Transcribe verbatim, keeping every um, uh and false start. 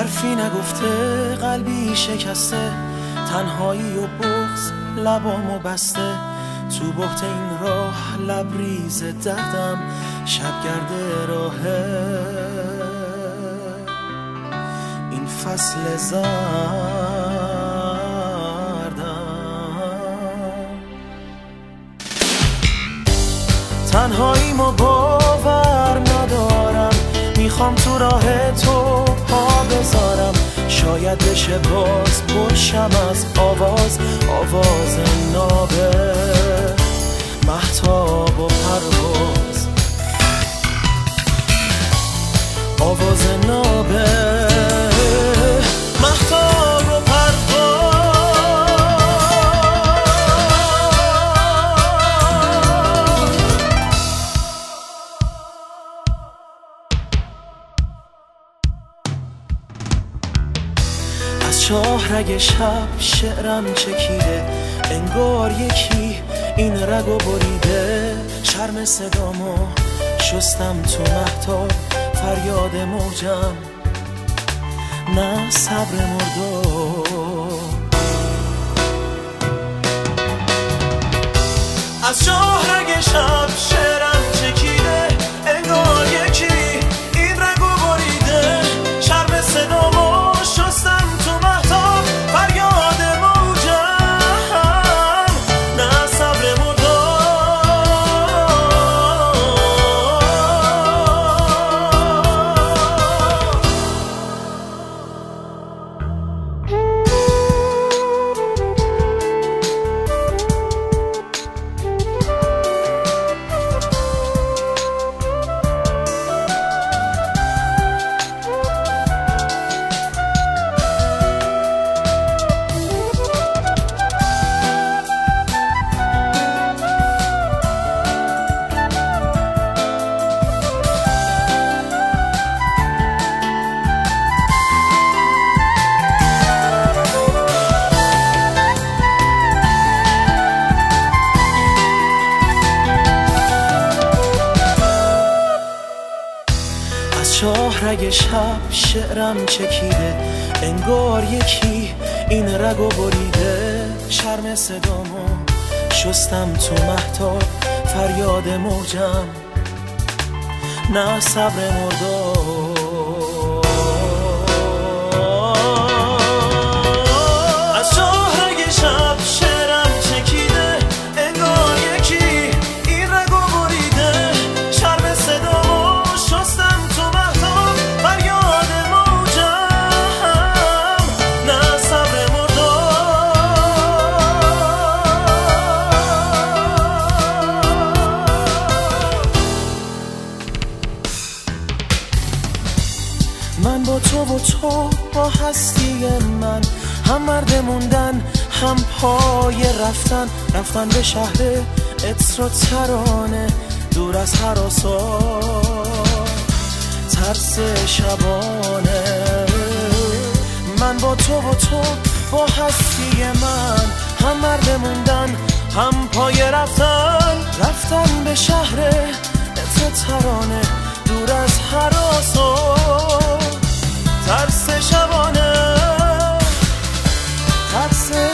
حرفی نگفته قلبی شکسته، تنهایی و بغض لبامو بسته. تو بحت این راه لبریز دردم، شبگرد راهه این فصل زردم. تنهاییمو باور ندارم، میخوام تو راه تو پا بذارم. شاید بشه باز برشم از آواز، آواز نابه مهتاب و پرواز، آواز نابه مهتاب و پرواز. از شاهرگ شب شعرم چکیده، انگار یکی این رگو بریده. شرم صدامو شستم تو مهتاب، فریاد موجم نه صبر مردم. از شاهرگ شب شعرم چکیده، انگار یکی این رگو بریده. شرم صدامو شستم تو مهتاب، فریاد موجم نه صبر شاهرگ شب شعرم چکیده، انگار یکی این رگو بریده. شرم صدامو شستم تو مهتاب، فریاد موجم نه صبر مردم. از شاهرگ شب شعرم چکیده، انگار یکی این رگو بریده. شرم صدامو شستم تو مهتاب، فریاد موجم نه صبر مردم. من با تو و تو با هستی من، هم مرد موندن هم پای رفتن. رفتن به شهر عطر و ترانه، دور از هراسا ترس شبانه. من با تو و تو با هستی من، هم مرد موندن هم پای رفتن. رفتن به شهر عطر و ترانه، دور از هراسا ترس شبانه، ترس